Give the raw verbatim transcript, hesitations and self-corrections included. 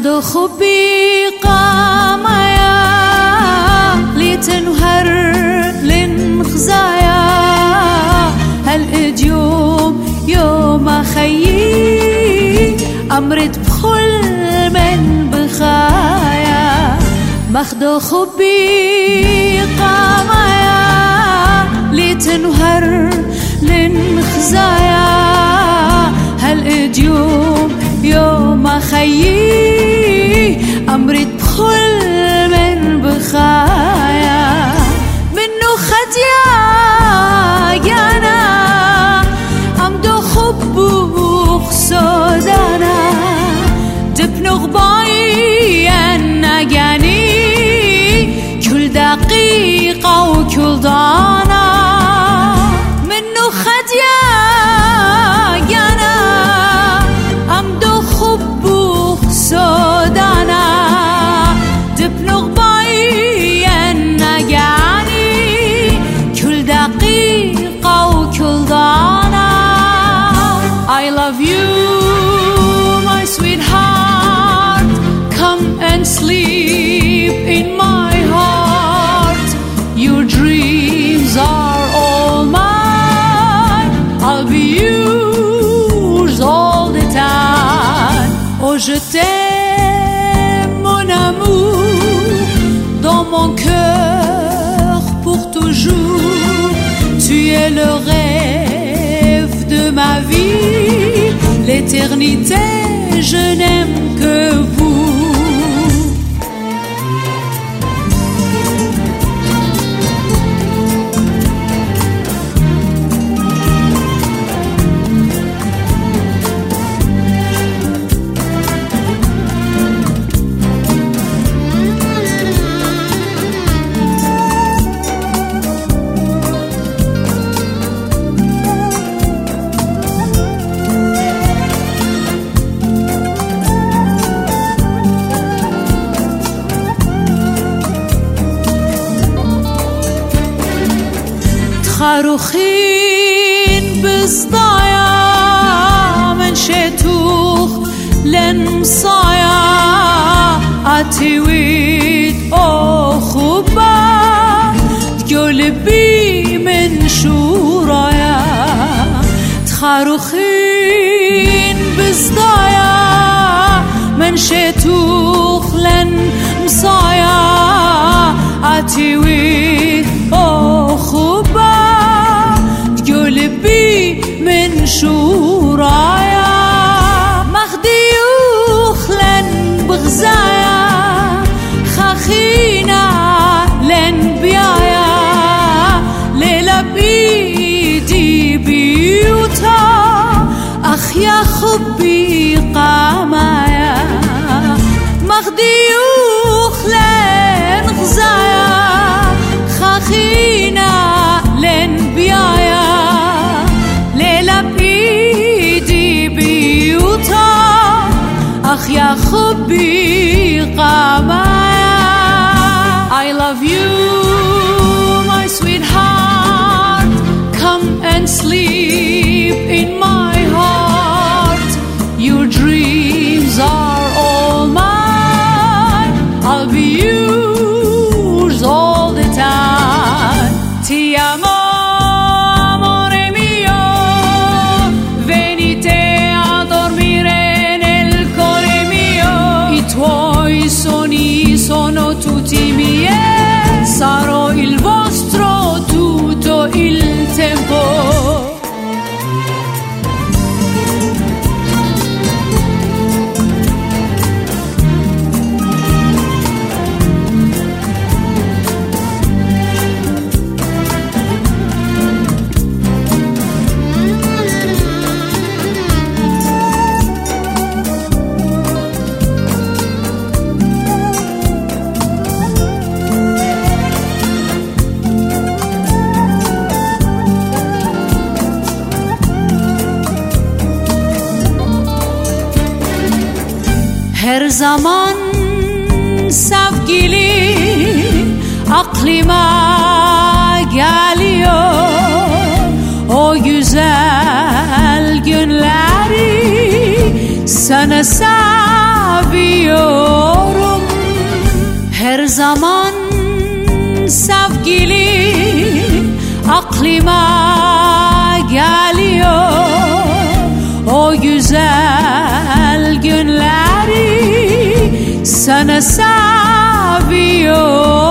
مخدو خبي قامايا لتنهر لنخزايا هل إديوم يوم خيي أمرت بخل من بخايا مخدو خبي قامايا لتنهر لنخزايا هل إديوم يوم خيي أمرت بخل من بخايا منو خديا يانا أمدو خبوخ سودانا دبنو غباي أنا جاني كل دقيقة وكل دانا منو خديا يانا أمدو خبوخ سودانا دبنو غباي أنا جاني كل دقيقة وكل دانا I love you my sweetheart come and sleep in my heart your dreams are all mine I'll be yours all the time oh je t'aime mon amour dans mon cœur pour toujours tu es le rêve de ma vie l'éternité je n'aime que vous خاروخين بصدايا من شتوخ لنصايا عتويت او خوبا قلبي من شورايا خاروخين بصدايا من شتوخ لنصايا عتويت او خوبا قلبي من شورايا مخديوخ لن بغزايا خاخينا لن بيايا ليلة بيدي بيوتا أخ يا خبي قامايا مخديوخ لن غزايا خاخينا لن بيايا أخ يا خبي قامايا I love you my sweetheart come and sleep in my heart your dreams are all mine I'll be yours all the time Ti amo amore mio venite I sogni sono tutti miei sarò il vostro tutto il tempo her zaman sevgili aklıma geliyor o güzel günleri sana sen seviyorum. Her zaman sevgili aklıma geliyor. O güzel günleri sana seviyorum.